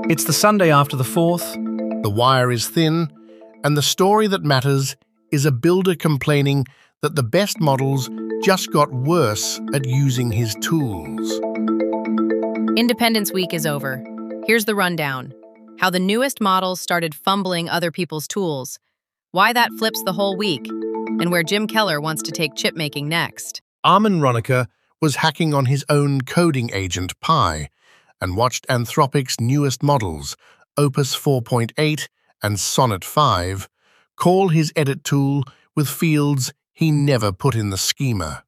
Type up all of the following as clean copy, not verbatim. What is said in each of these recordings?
It's the Sunday after the 4th, The wire is thin, and the story that matters is a builder complaining that the best models just got worse at using his tools. Independence Week is over. Here's the rundown. How the newest models started fumbling other people's tools, why that flips the whole week, and where Jim Keller wants to take chipmaking next. Armin Ronacher was hacking on his own coding agent, Pi, and watched Anthropic's newest models, Opus 4.8 and Sonnet 5, call his edit tool with fields he never put in the schema.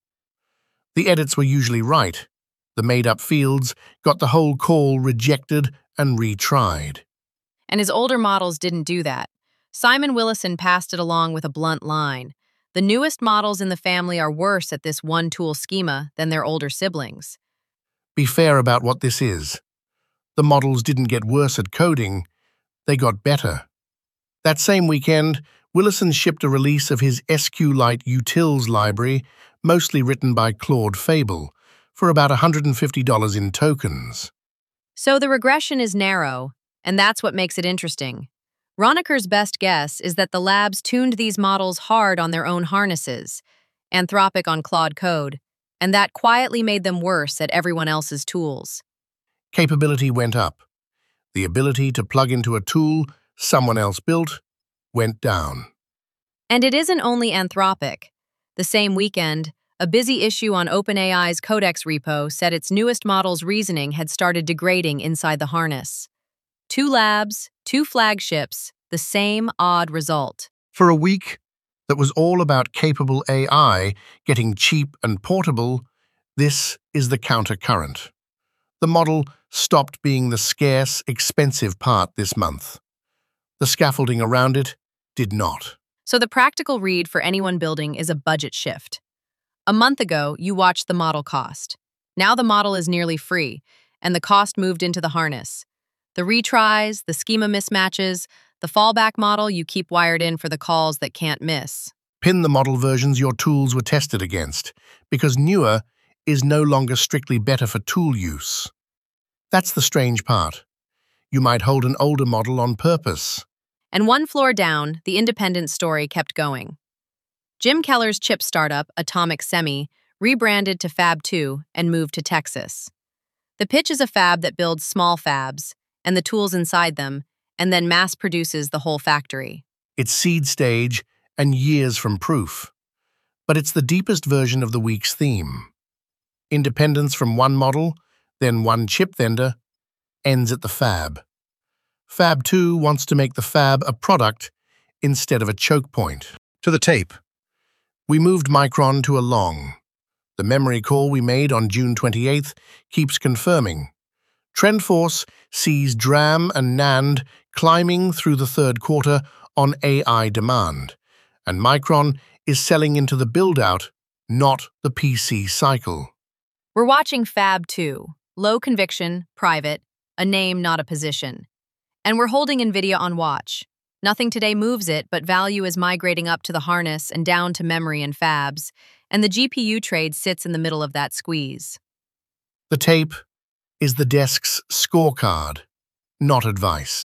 The edits were usually right. The made-up fields got the whole call rejected and retried. And his older models didn't do that. Simon Willison passed it along with a blunt line. The newest models in the family are worse at this one-tool schema than their older siblings. Be fair about what this is. The models didn't get worse at coding, they got better. That same weekend, Willison shipped a release of his SQLite utils library, mostly written by Claude Fable, for about $150 in tokens. So the regression is narrow, and that's what makes it interesting. Ronacher's best guess is that the labs tuned these models hard on their own harnesses, Anthropic on Claude Code, and that quietly made them worse at everyone else's tools. Capability went up. The ability to plug into a tool someone else built went down. And it isn't only Anthropic. The same weekend, a busy issue on OpenAI's Codex repo said its newest model's reasoning had started degrading inside the harness. 2 labs, 2 flagships, the same odd result. For a week that was all about capable AI getting cheap and portable, this is the countercurrent. The model stopped being the scarce, expensive part this month. The scaffolding around it did not. So the practical read for anyone building is a budget shift. A month ago, you watched the model cost. Now the model is nearly free, and the cost moved into the harness. The retries, the schema mismatches, the fallback model you keep wired in for the calls that can't miss. Pin the model versions your tools were tested against, because newer is no longer strictly better for tool use. That's the strange part. You might hold an older model on purpose. And one floor down, the independent story kept going. Jim Keller's chip startup, Atomic Semi, rebranded to Fab 2 and moved to Texas. The pitch is a fab that builds small fabs and the tools inside them, and then mass produces the whole factory. It's seed stage and years from proof. But it's the deepest version of the week's theme. Independence from one model, then one chip vendor, ends at the fab. Fab 2 wants to make the fab a product instead of a choke point. to the tape. We moved Micron to a long. The memory call we made on June 28th keeps confirming. TrendForce sees DRAM and NAND climbing through the third quarter on AI demand, and Micron is selling into the build-out, not the PC cycle. We're watching Fab 2, low conviction, private, a name, not a position. And we're holding NVIDIA on watch. Nothing today moves it, but value is migrating up to the harness and down to memory and fabs, and the GPU trade sits in the middle of that squeeze. The tape is the desk's scorecard, not advice.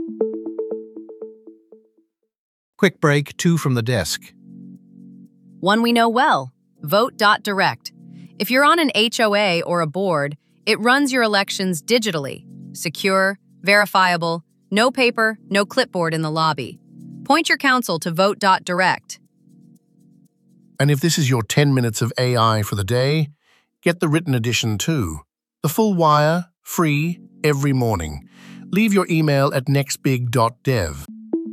Quick break, 2 from the desk. One we know well, Vote.Direct. If you're on an HOA or a board, it runs your elections digitally, secure, verifiable, no paper, no clipboard in the lobby. Point your counsel to Vote.Direct. And if this is your 10 minutes of AI for the day, get the written edition too. The full wire, free, every morning. Leave your email at nextbig.dev.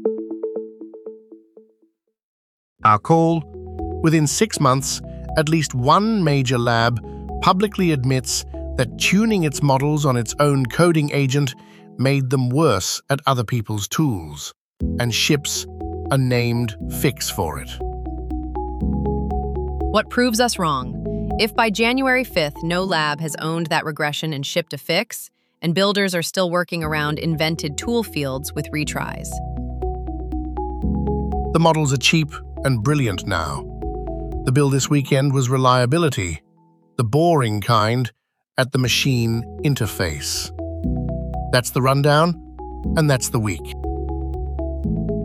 Our call. Within 6 months, at least one major lab publicly admits that tuning its models on its own coding agent made them worse at other people's tools, and ships a named fix for it. What proves us wrong? If by January 5th no lab has owned that regression and shipped a fix, and builders are still working around invented tool fields with retries. The models are cheap and brilliant now. The bill this weekend was reliability, the boring kind, at the machine interface. That's the rundown, and that's the week.